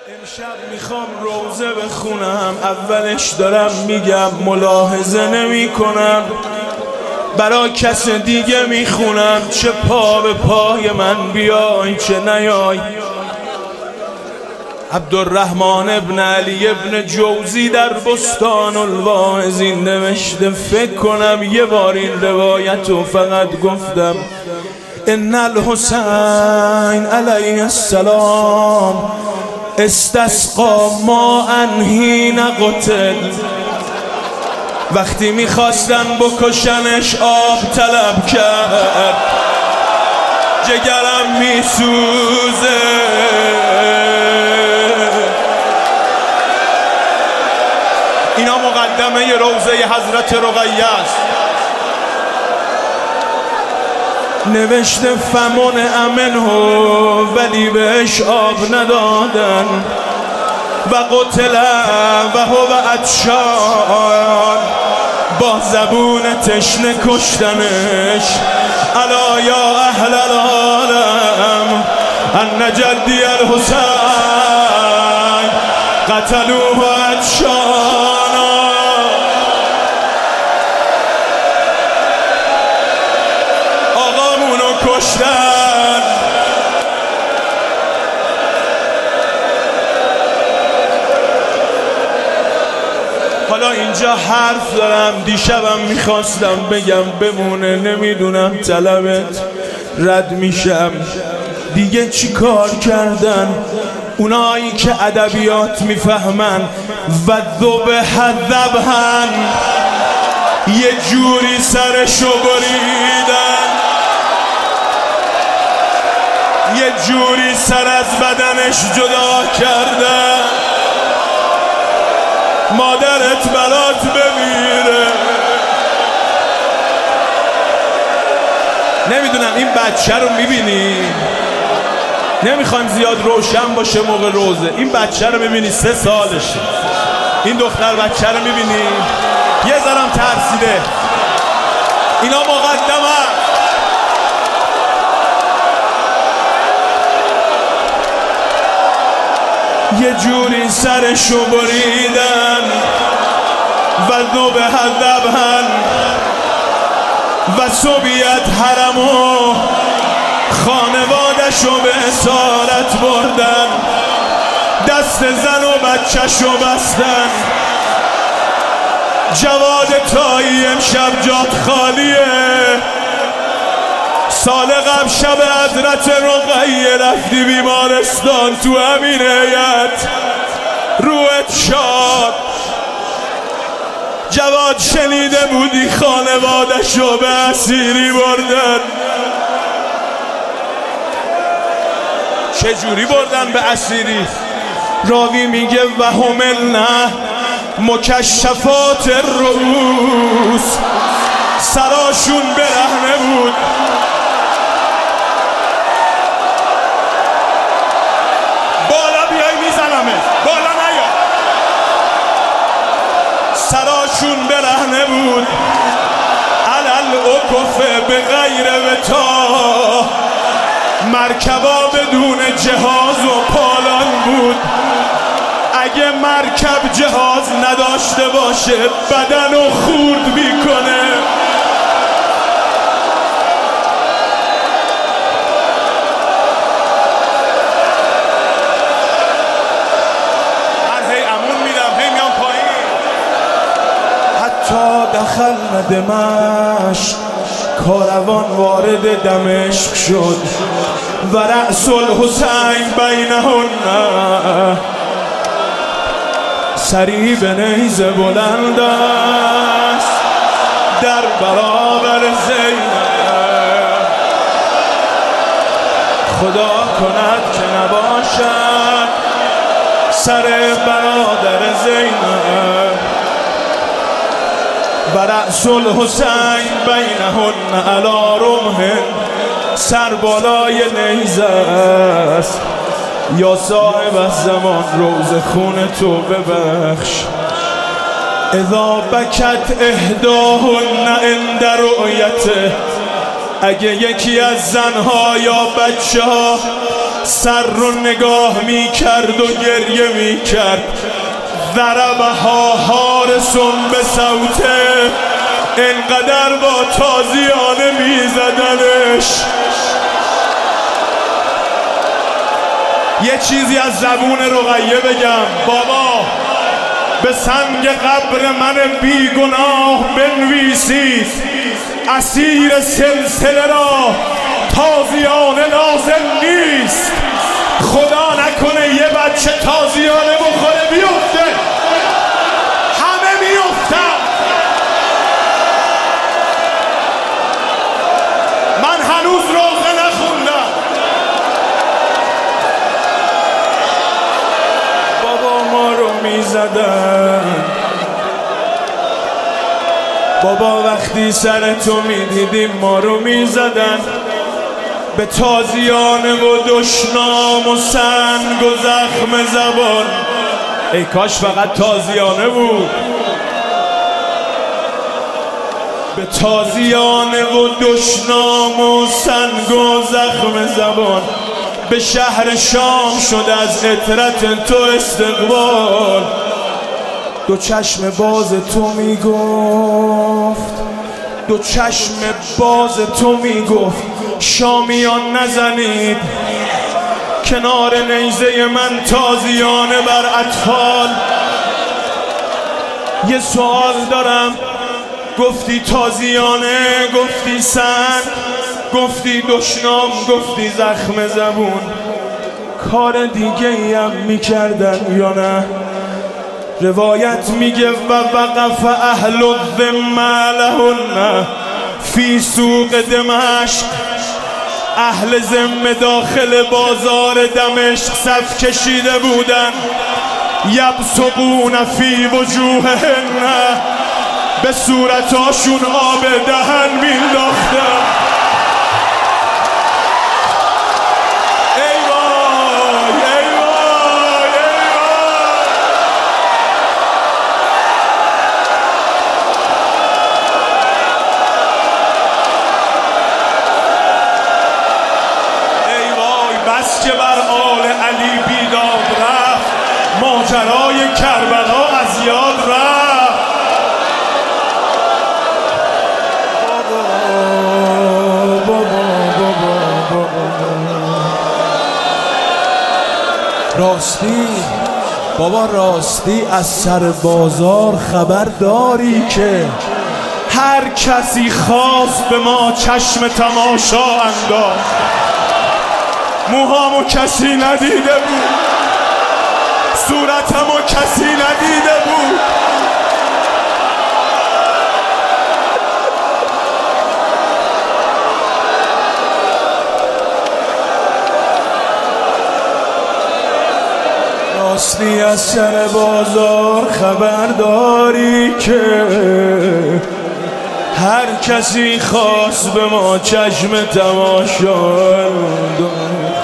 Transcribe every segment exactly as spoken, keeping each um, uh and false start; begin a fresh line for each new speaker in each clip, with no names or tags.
امشب میخوام روزه بخونم، اولش دارم میگم ملاحظه نمی کنم، برا کس دیگه میخونم، چه پا به پای من بیای چه نیای. عبدالرحمن ابن علی ابن جوزی در بستان الواعظین نوشته، فکر کنم یه بار این روایتو فقط گفتم، ان الحسین علیه السلام استسقا ماء حین قتل، وقتی میخواستن بکشنش آب طلب کرد، جگرم میسوزه. اینا مقدمه روزه حضرت رقیه است. نوشته فمن امنه، ولی بهش آب ندادن، و قتل و هو عطشان، با زبون تشنه کشتنش. الا یا اهل العالم ان جدی الحسین قتلوه عطشانا. آقامونو کشتن. حالا اینجا حرف دارم، دیشبم میخواستم بگم بمونه، نمیدونم طلبت رد میشم دیگه. چی کار کردن اونایی که ادبیات میفهمن؟ و ذبح ذبحن، یه جوری سرشو بریدن، یه جوری سر از بدنش جدا کردن. مادرت برات بمیره. نمیدونم این بچه رو میبینی؟ نمیخوایم زیاد روشن باشه موقع روزه. این بچه رو میبینی سه سالشه، این دختر بچه رو میبینی یه ذرم ترسیده. اینا مقدمه. یه جوری سرشو بریدن. و ذبح ذبحن و سبیت حرمو، خانوادشو به اسارت بردن، دست زن و بچهشو بستن. جواد تایی امشب جات خالیه. سال قبل شب حضرت رقیه رفتی بیمارستان، تو همین هیئت روحت شاد. جواد شنیده بودی خانوادشو به اسیری بردن. چجوری بردن به اسیری؟ راوی میگه و هملنه مکشفات الرؤوس، سراشون برهنه بود. بالا بیای میزنمه، بالا نیا. سراشون برهنه بود. علل اکفه به غیر وتا، مرکبا بدون جهاز و پالان بود. اگه مرکب جهاز نداشته باشه بدنو خورد میکنه. من هی امون میدم هی میام پایین. حتی دخل دمشق، کاروان وارد دمشق شد. و رأس الحسین بینهن، سری به نیزه بلند است در برابر زینب. خدا کند که نباشد سر برادر زینب. و رأس الحسین بینهن علی رمح، سر بالای نیزه است. یا صاحب الزمان روز خون تو ببخش. اذا بکت احداهن عند رؤیته، اگه یکی از زنها یا بچه ها سر رو نگاه می کرد و گریه می کرد. ضربها حارس به صوته، انقدر با تازیانه می زدنش. یه چیزی از زبون رقیه بگم. بابا به سنگ قبر من بیگناه بنویسید اسیر سلسله را تازیانه لازم نیست. خدا نکنه یه بچه تازیانه بخوره بیفته. همه میفتن. من هنوز روزه نخوندم. بابا ما رو میزدن. بابا وقتی سر تو میدیدیم ما رو میزدن. به تازیانه و دشنام و سنگ و زخم زبان. ای کاش فقط تازیانه بود. به تازیانه و دشنام و سنگ و زخم زبان. به شهر شام شد از عطرت تو استقبال. دو چشم باز تو میگفت، دو چشم باز تو میگفت شامیان نزنید کنار نیزه من تازیانه بر اطفال. یه سوال دارم. گفتی تازیانه، گفتی سنگ، گفتی دشنام، گفتی زخم زبون. کار دیگه ای هم میکردن یا نه؟ روایت میگه و وقف اهل الذمه لهن فی سوق دمشق. اهل ذمه داخل بازار دمشق صف کشیده بودن. یبصقون فی وجوههن، به صورتاشون آب دهن مینداختن. بس که بر آل علی بیداد رفت، ماجرای کربلا از یاد رفت. بابا بابا بابا بابا راستی، بابا راستی از سر بازار خبر داری که هر کسی خواست به ما چشم تماشا انداخت. موهامو کسی ندیده بود، صورتمو کسی ندیده بود. راستی از سر بازار خبر داری که هر کسی خواست به ما چشم تماشا انداخت.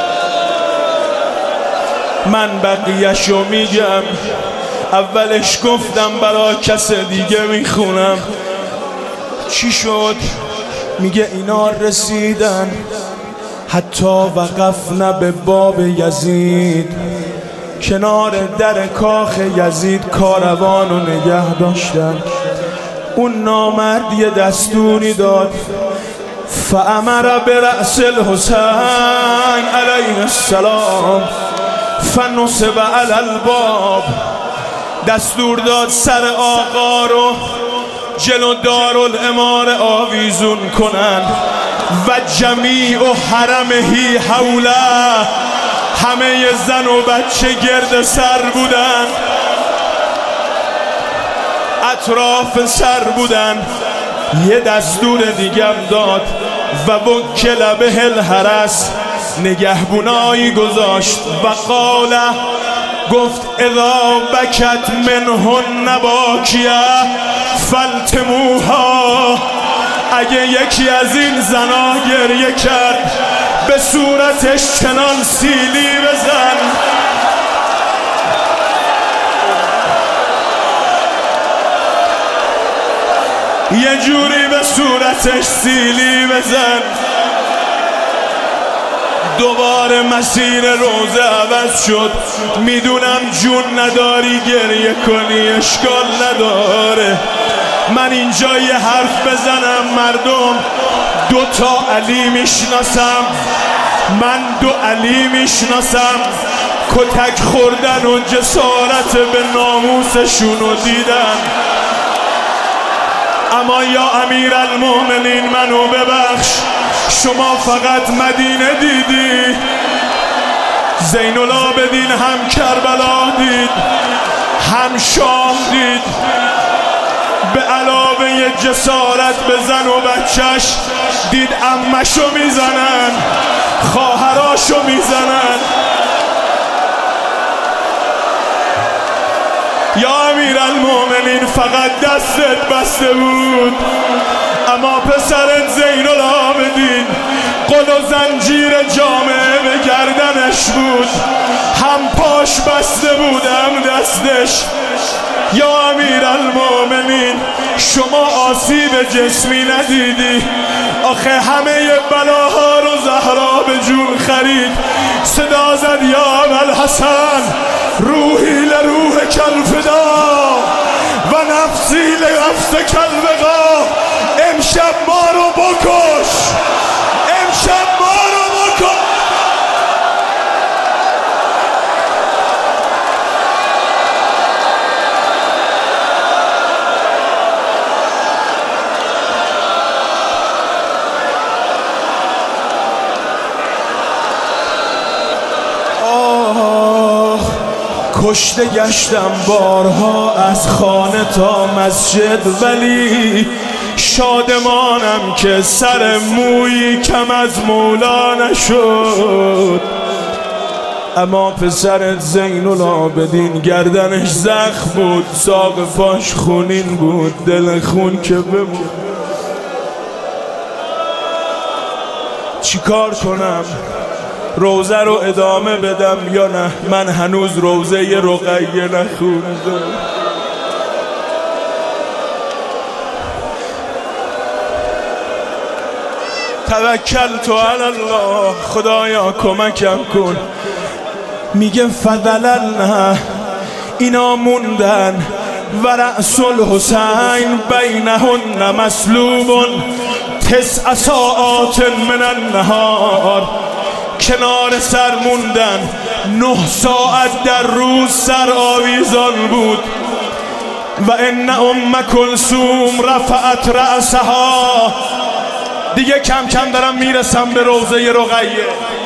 من بقیه‌شو میگم. اولش گفتم برا کس دیگه میخونم. چی شد؟ میگه اینا رسیدن حتی وقفنا به باب یزید. کنار در کاخ یزید کاروانو نگه داشتن. اون نامرد یه دستوری داد. فامر برأس الحسین علیه السلام فنصب علی الباب. دستور داد سر آقا رو جلو دارالاماره آویزون کنن. و جمیع و حرمهی حوله، همه زن و بچه گرد سر بودن، اطراف سر بودن. یه دستور دیگم داد و وکل به الحرس، نگهبونایی گذاشت. و قال گفت اذا بکت منهن نباکیه فالتموها. اگه یکی از این زنا گریه کرد به صورتش چنان سیلی بزن. یه جوری به صورتش سیلی بزن. دوباره مسیر روزه عوض شد. میدونم جون نداری گریه کنی اشکال نداره، من اینجا یه حرف بزنم مردم دو تا علی میشناسم، من دو علی میشناسم کتک خوردن و جسارت به ناموسشونو دیدن. اما یا امیرالمومنین منو ببخش، شما فقط مدینه دیدی، زین العابدین هم کربلا دید، هم شام دید. به علاوه جسارت به زن و بچهش دید عمشو میزنن، خواهراشو میزنن. یا امیرالمومنین فقط دستت بسته بود، اما پسرت زین العابدین قل و زنجیر جامعه به گردنش بود، هم پاش بسته بود هم دستش. یا امیرالمومنین شما آسیب جسمی ندیدی، آخه همه بلاها رو زهرا به جون خرید. صدا زد یا ابوالحسن روحی لروح کالفدا و نفسی لنفس کالبقا. امشب ما رو بکش، امشب ما رو بکش. کشته گشتم بارها از خانه تا مسجد، ولی شادمانم که سر مویی کم از مولا نشد. اما پسرت زین العابدین گردنش زخم بود، ساق پاش خونین بود، دل خون که بمون. چیکار کنم؟ روزه رو ادامه بدم یا نه؟ من هنوز روزه رقیه نخوندم. توکلت علی الله، خدایا کمکم کن. میگه فضللنا، اینا موندن و رأس الحسین بینهن مسلوب تسع ساعات من النهار. کنار سر موندن، نه ساعت در روز سر آویزان بود. و ان ام کلثوم رفعت رأسها. دیگه کم کم دارم میرسم به روضه رقیه.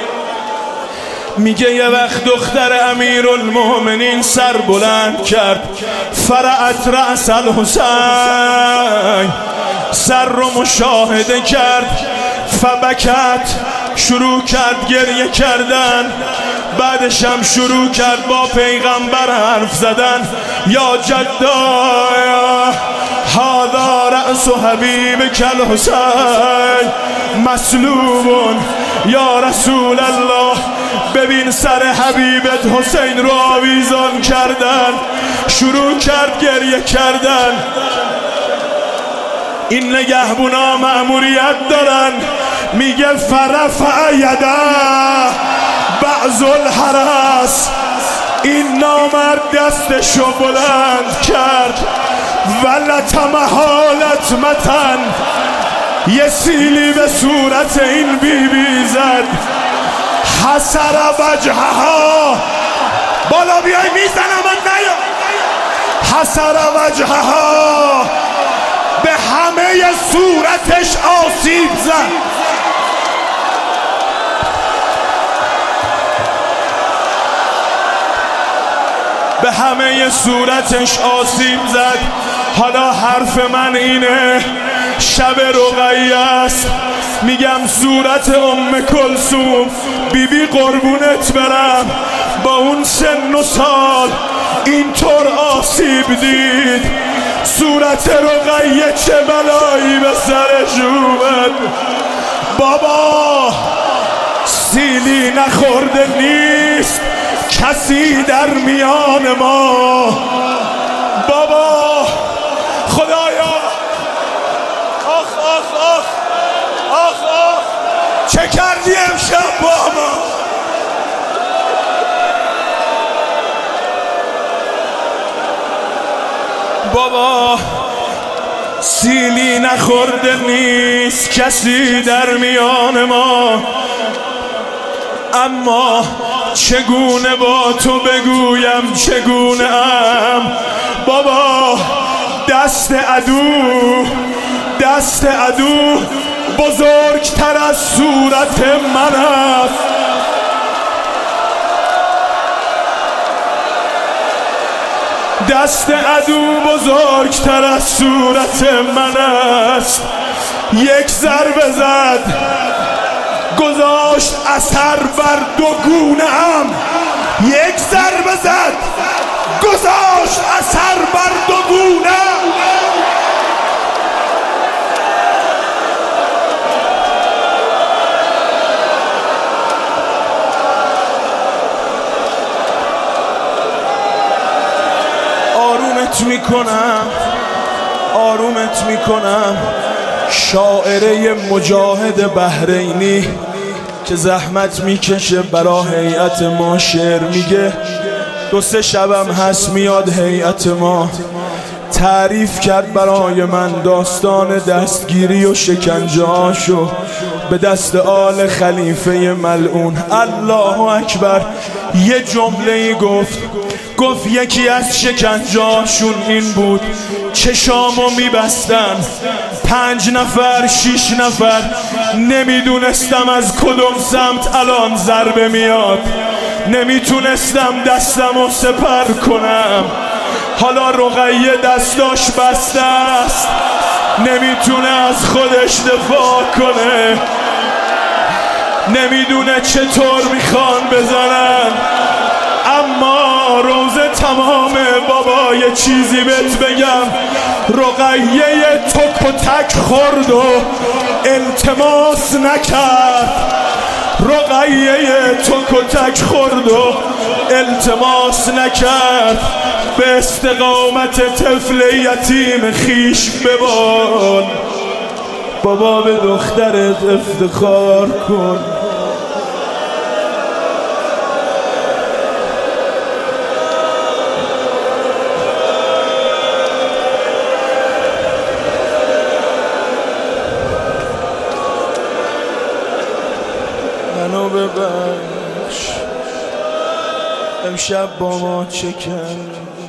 میگه یه وقت دختر امیرالمومنین سر بلند کرد، فرعت رأس الحسین، سر رو مشاهده کرد، فبکت، شروع کرد گریه کردن. بعدش هم شروع کرد با پیغمبر حرف زدن. یا جدا هذا رأس حبیبک الحسین مسلوب، یا رسول الله ببین سر حبیبت حسین رو آویزان کردن. شروع کرد گریه کردن. این نگهبونا مأموریت دارن. میگه فرفع یده بعض الحرس، این نامرد دستشو بلند کرد ولتمها لطمة، یه سیلی به صورت این بی بی زد. حسر وجهها، بالا بیای میزنم من نیا. حسر وجهها، به همه صورتش آسیب زد. به همه صورتش آسیب زد. حالا حرف من اینه، شب رقیه است. میگم صورت ام کلثوم بیبی قربونت برم، با اون سن و سال اینطور آسیب دید. صورت رقیه چه بلایی به سرش اومد. بابا سیلی نخورده نیست کسی در میان ما. بابا خدایا، آخ آخ آخ آخ آخ، چه کردی امشب بابا؟ بابا سیلی نخورده نیست کسی در میان ما، اما چگونه با تو بگویم چگونه ام؟ بابا دست عدو دست عدو بزرگتر از صورت من است. دست عدو بزرگتر از صورت من است. یک ضربه زد گذاشت اثر بر دو گونه ام. یک ضربه زد گذاشت اثر بر دو گونه. آرومت میکنم آرومت میکنم شاعره مجاهد بحرینی که زحمت میکشه برا هیئت ما شعر میگه. دو سه شبم هست میاد هیئت ما تعریف کرد برای من داستان دستگیری و شکنجه‌هاشو به دست آل خلیفه ملعون. الله اکبر. یه جمله‌ای گفت گفت یکی از شکنجه‌هاشون این بود چشامو میبستن پنج نفر شیش نفر، نمیدونستم از کدوم سمت الان ضربه میاد، نمیتونستم دستمو سپر کنم. حالا رقیه دستاش بسته است، نمیتونه از خودش دفاع کنه، نمیدونه چطور میخوان بزنن. اما روزه تمامه بابا. یه چیزی بهت بگم، رقیه تک و تک خورد و التماس نکرد. رقیه تک و تک خورد و التماس نکرد. به استقامت طفل یتیم خیش ببال. بابا به دخترت افتخار کن. منو ببخش امشب با ما چه کردی؟